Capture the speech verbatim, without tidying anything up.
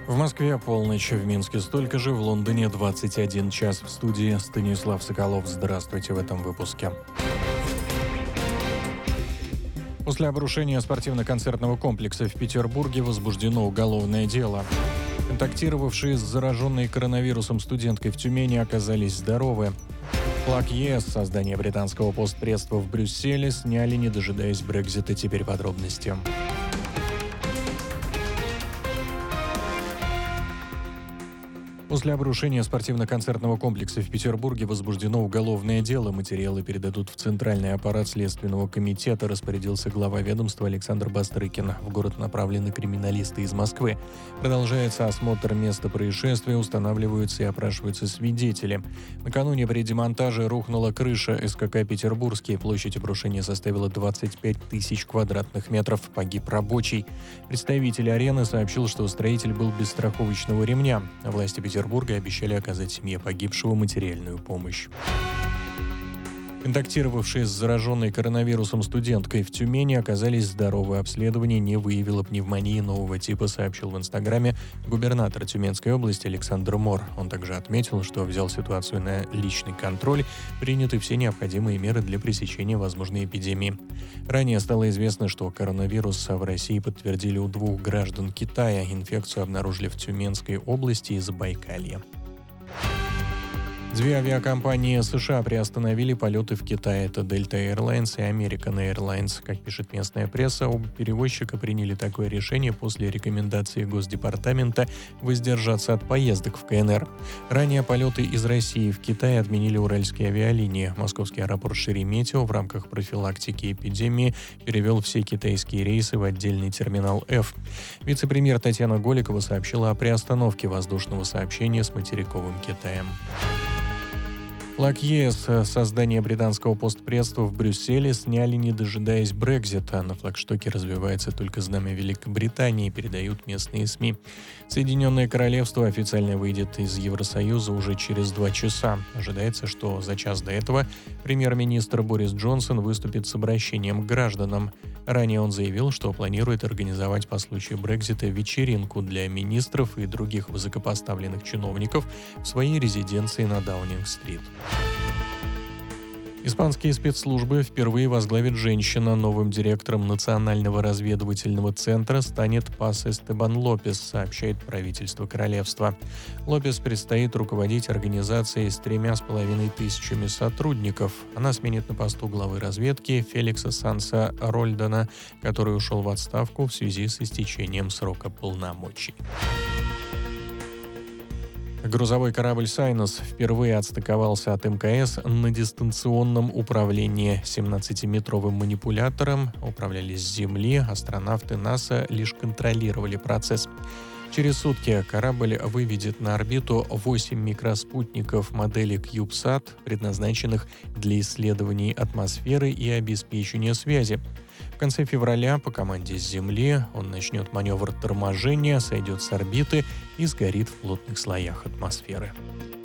В Москве полночь, в Минске столько же, в Лондоне двадцать один час. В студии Станислав Соколов. Здравствуйте в этом выпуске. После обрушения спортивно-концертного комплекса в Петербурге возбуждено уголовное дело. Контактировавшие с зараженной коронавирусом студенткой в Тюмени оказались здоровы. Флаг ЕС, создание британского постпредства в Брюсселе, сняли, не дожидаясь Брексита. Теперь подробности. После обрушения спортивно-концертного комплекса в Петербурге возбуждено уголовное дело. Материалы передадут в Центральный аппарат Следственного комитета, распорядился глава ведомства Александр Бастрыкин. В город направлены криминалисты из Москвы. Продолжается осмотр места происшествия, устанавливаются и опрашиваются свидетели. Накануне при демонтаже рухнула крыша СКК «Петербургский». Площадь обрушения составила двадцать пять тысяч квадратных метров. Погиб рабочий. Представитель арены сообщил, что строитель был без страховочного ремня. Власти Петербурга Петербурга обещали оказать семье погибшего материальную помощь. Контактировавшие с зараженной коронавирусом студенткой в Тюмени оказались здоровы. Обследование не выявило пневмонии нового типа, сообщил в Инстаграме губернатор Тюменской области Александр Мор. Он также отметил, что взял ситуацию на личный контроль, приняты все необходимые меры для пресечения возможной эпидемии. Ранее стало известно, что коронавирус в России подтвердили у двух граждан Китая. Инфекцию обнаружили в Тюменской области и Забайкалье. Две авиакомпании США приостановили полеты в Китай. Это Delta Airlines и American Airlines. Как пишет местная пресса, оба перевозчика приняли такое решение после рекомендации Госдепартамента воздержаться от поездок в КНР. Ранее полеты из России в Китай отменили уральские авиалинии. Московский аэропорт Шереметьево в рамках профилактики эпидемии перевел все китайские рейсы в отдельный терминал F. Вице-премьер Татьяна Голикова сообщила о приостановке воздушного сообщения с материковым Китаем. Флаг ЕС, создание британского постпредства в Брюсселе, сняли, не дожидаясь Брексита. На флагштоке развивается только знамя Великобритании, передают местные СМИ. Соединенное Королевство официально выйдет из Евросоюза уже через два часа. Ожидается, что за час до этого премьер-министр Борис Джонсон выступит с обращением к гражданам. Ранее он заявил, что планирует организовать по случаю Брексита вечеринку для министров и других высокопоставленных чиновников в своей резиденции на Даунинг-стрит. Испанские спецслужбы впервые возглавит женщина. Новым директором Национального разведывательного центра станет Пас Эстебан Лопес, сообщает правительство королевства. Лопес предстоит руководить организацией с тремя с половиной тысячами сотрудников. Она сменит на посту главы разведки Феликса Санса Рольдана, который ушел в отставку в связи с истечением срока полномочий. Грузовой корабль «Сайнос» впервые отстыковался от МКС на дистанционном управлении. семнадцатиметровым манипулятором управляли с Земли, астронавты НАСА лишь контролировали процесс. Через сутки корабль выведет на орбиту восемь микроспутников модели CubeSat, предназначенных для исследований атмосферы и обеспечения связи. В конце февраля по команде с Земли он начнет маневр торможения, сойдет с орбиты и сгорит в плотных слоях атмосферы.